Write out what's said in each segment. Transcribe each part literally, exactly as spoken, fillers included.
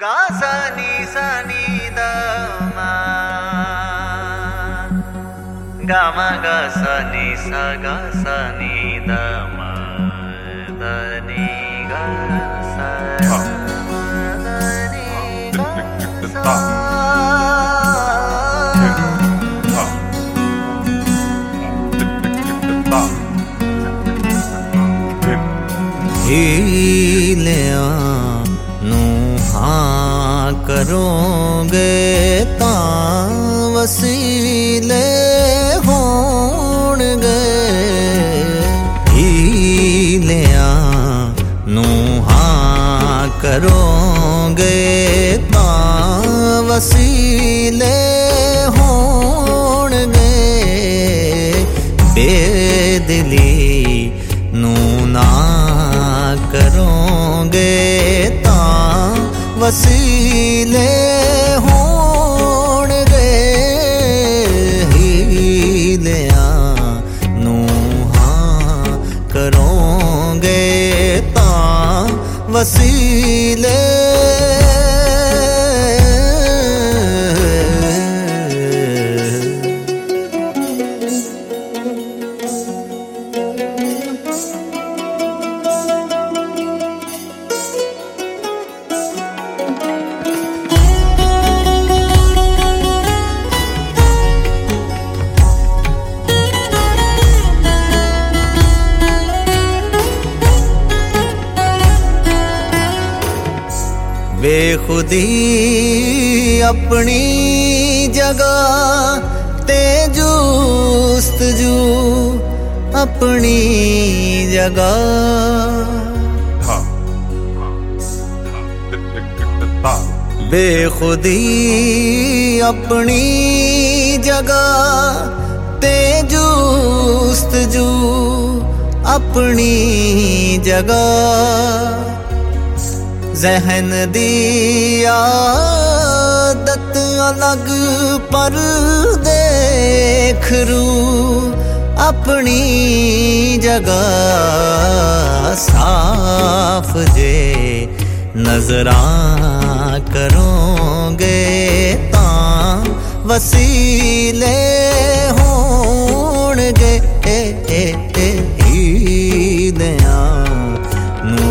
गा सा नी सा नी दा मा गा मा गा सा नी सा गा सा नी दा मा दा नी गा सा दा नी गा सा हीलिया नू हाँ करोगे तां वसीले होणगे। हीलिया नू हाँ करोगे तां वसीले होणगे। बेदिली नू ना करोगे तां वसीले होणगे। हीलिया नू हाँ करोगे तां वसीले बेखुदी अपनी जगह ते जुस्तजू अपनी जगह। बेखुदी अपनी जगह ते जुस्तजू अपनी जगह। ज़हन दी आदत अलग पर देख रू अपनी जगह। साफ जे नजरां करोगे तां वसीले होणगे। हीलिया नू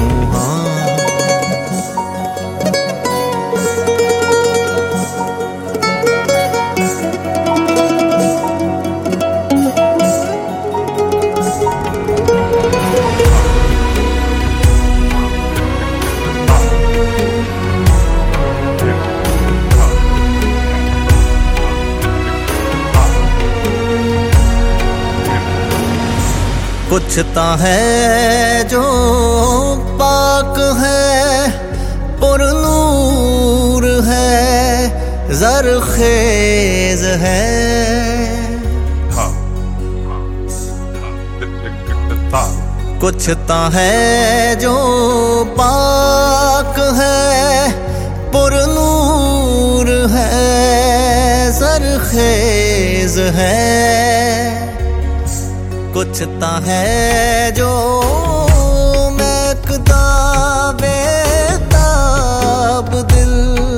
कुछ ता है जो पाक है पुरनूर है ज़रख़ेज़ है। कुछ ता है जो पाक है पुरनूर है ज़रख़ेज़ है। कुछ ता है जो महकता बेताब दिल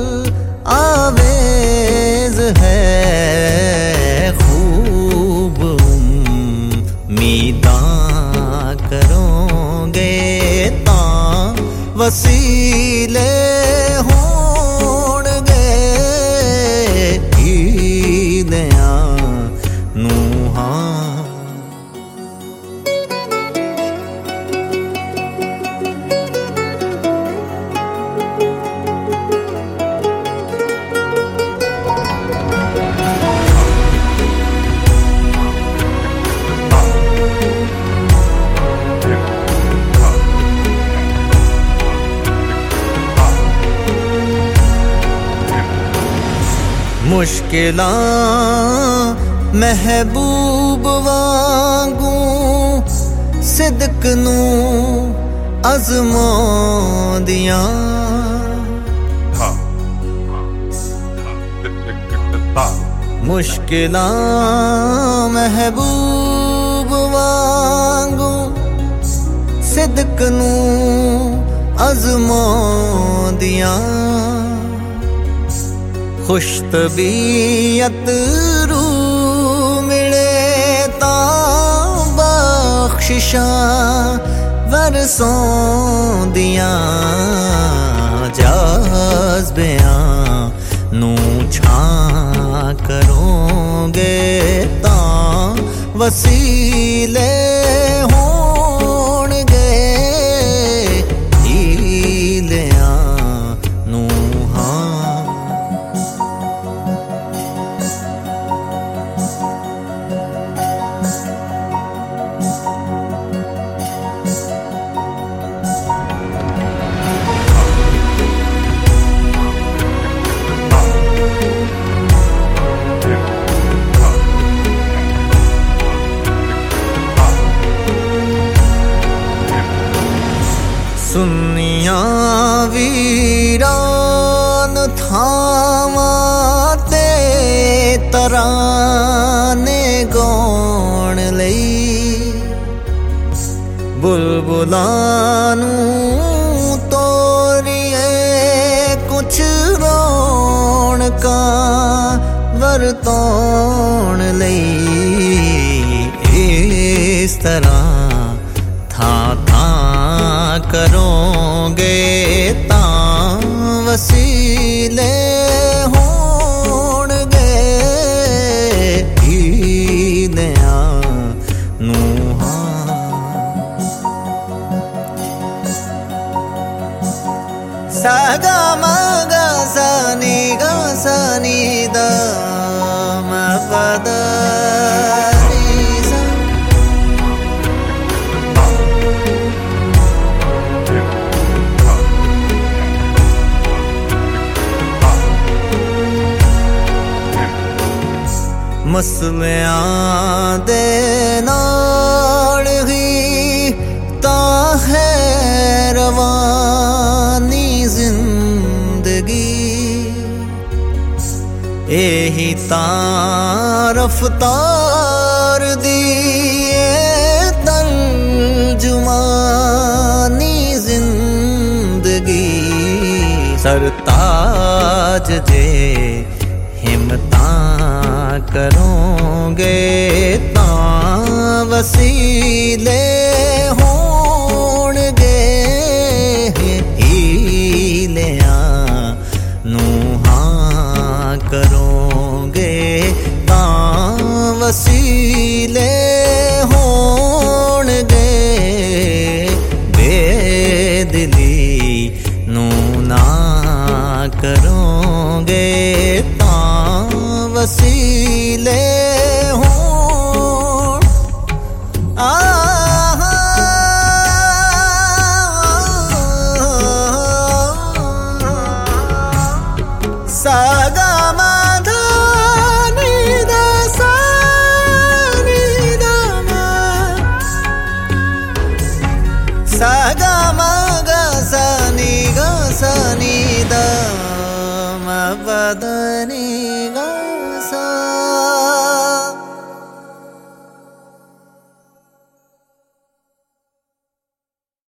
आवेज़ है। खूब उम्मीदां करोगे तां वसीले होणगे। हीलिया नू हाँ मुश्किलां महबूब वांगू सिदक नू अज़मांदियां। मुश्किलां महबूब वांगू सिदक नू अज़मांदियां। खुश तबीयत रूह मिले तां बख्शिशां वरसों दियां जज़्बियां नू छां करोगे तां वसीले होणगे हीलियां नू हां। सुनियां वीरान थावां ते तराने गाउण लई बुलबुलां नूं तोरिए कुछ रौनकां वरतौण लई इस तरह था था करोगे तां वसीले होणगे हीलियां नू हां। सा गा मा गा सा नी गा सा नी दा मा पा दा मसलियां दे नाल ही तां है रवानी जिंदगी एही तां रफ्तार दी तर्जुमानी जिंदगी सरताज जे हिम्मतां करोगे तां वसीले होणगे हीलियां नू हां करोगे तां वसीले होणगे बेदिली नू ना करोगे वसीले होण आ सा गा मा धा नी दा सा नी दा मा सा गा मा गा सा नी गा सा नी दा मा पा दा नी